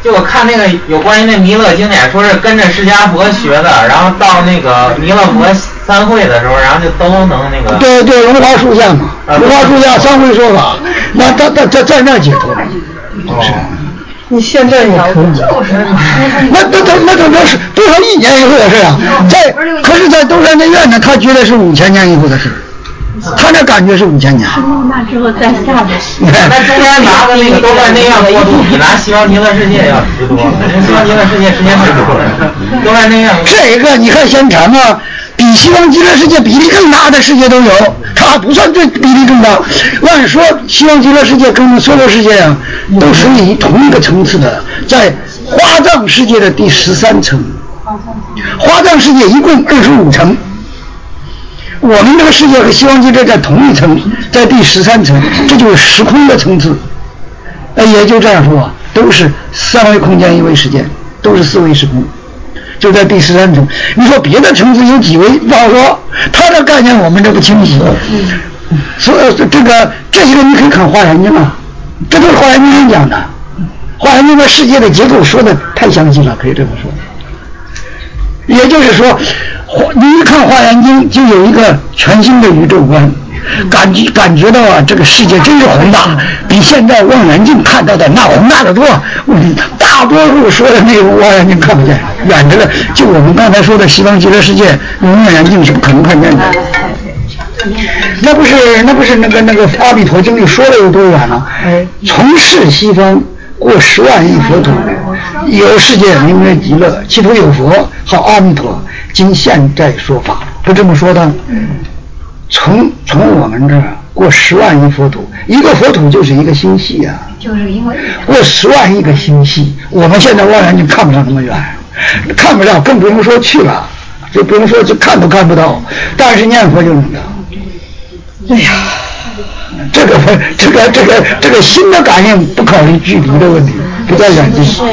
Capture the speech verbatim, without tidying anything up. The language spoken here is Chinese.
就我看那个有关于那弥勒经典，说是跟着释迦佛学的，然后到那个弥勒佛三会的时候，然后就都能那个。 对对，荣华树下嘛，荣华树下三会说法，那他他他在那解脱。 哦。 你现在也可以。 就是。那那那那都多是多少亿年以后的事啊？在可是，在东山内院呢，他觉得是五千年以后的事。他那感觉是五千年。 那之后再下的。 那中间拿的那个都在那样国度，比拿西方极乐世界要值多了。西方极乐世界时间太长了，都在那样。 这个你看先长啊，比西方极乐世界比例更大的世界都有，它还不算最比例更大。按说西方极乐世界跟娑婆世界啊，都属于同一个层次的，在花藏世界的第十三层。花藏世界一共二十五层。我们这个世界和西方极乐在同一层，在第十三层，这就是时空的层次。呃，也就这样说，都是三维空间一维时间，都是四维时空，就在第十三层。你说别的层次有几维？不好说，它的概念我们这不清晰。所以这个这些个你可以看《华严经》啊，这都是《华严经》讲的。《华严经》的世界的结构说的太详细了，可以这么说。也就是说，你一看《华严经》，就有一个全新的宇宙观，感觉感觉到啊，这个世界真是宏大，比现在望远镜看到的那宏大的多。嗯，大多数说的那个望远镜看不见，远着的，就我们刚才说的西方极乐世界，用望远镜是不可能看见的。那不是那不是那个那个《阿弥陀经》里说的有多远了？从事西方过十万亿佛土。有世界名为极乐，其中有佛号阿弥陀，今现在说法，不这么说的。从从我们这儿过十万亿佛土，一个佛土就是一个星系啊， 就是因为过十万亿个星系，我们现在望远镜看不上那么远，看不了，更不用说去了，就不用说就看都看不到，但是念佛就能到。哎呀，这个这个这个这个新的感应不考虑距离的问题，不在远近。